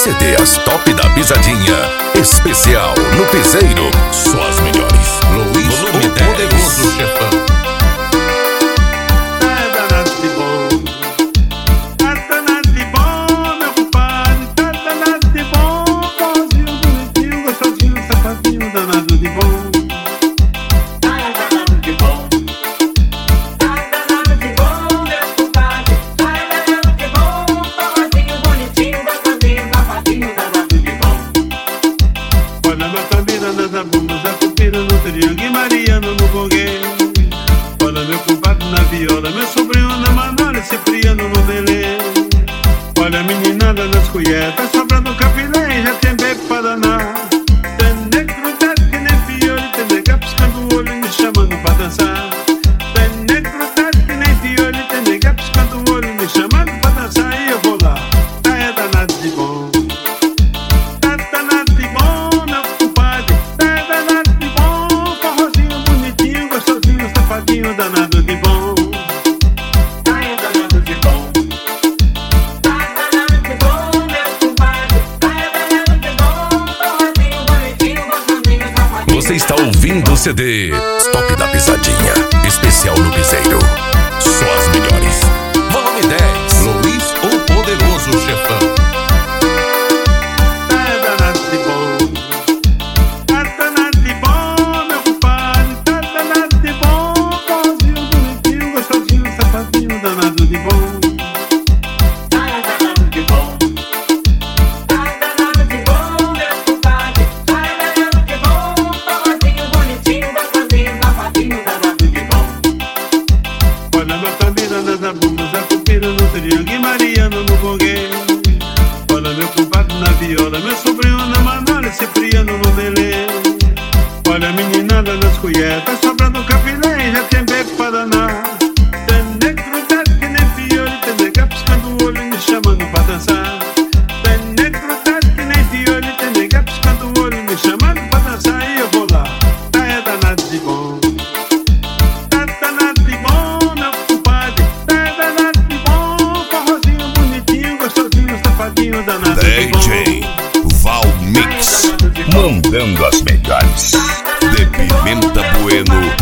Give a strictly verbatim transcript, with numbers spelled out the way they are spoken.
C Ds Top da Pisadinha, especial no Piseiro. Só as melhores. Luiz, volume o poderoso chefão. Olha meu compadre na viola, meu sobrinho na manolha, Cipriano no belê. Olha a meninada nas colheres, sobrando capilé, já tem beco para danar. Tem negro dado que nem fiore, tem nega piscando o olho me chamando pra dançar. Tem negro dado que nem fiore, tem nega piscando o olho me chamando pra dançar. E eu vou lá, tá é danado de bom. Tá danado de bom, meu compadre, tá é danado de bom. Forrozinho bonitinho, gostosinho, safadinho, danado de bom. Você está ouvindo o C D Top da Pisadinha, especial no Piseiro. Só as melhores. Volume dez. Luiz, o poderoso chefão. Tá danado de bom. Tá danado de bom, meu compadre. Tá danado de bom. Forrozinho bonitinho, gostosinho, safadinho, danado de bom. Das abumas, a cupira no triângulo e Mariano no bonguê. Olha meu compadre na viola, meu sobrinho na manolha, Cipriano no belê. Olha a meninada nas colheres, tá sobrando capilé, já tem beco para danar. Tem negro dado que nem fiore, tem nega piscando o olho me chamando pra dançar. Tem negro dado que nem fiore, tem nega piscando o olho me chamando pra dançar. E eu vou lá, tá é danado de bom. D J Val Mix, mandando as melhores. De Pimenta Bueno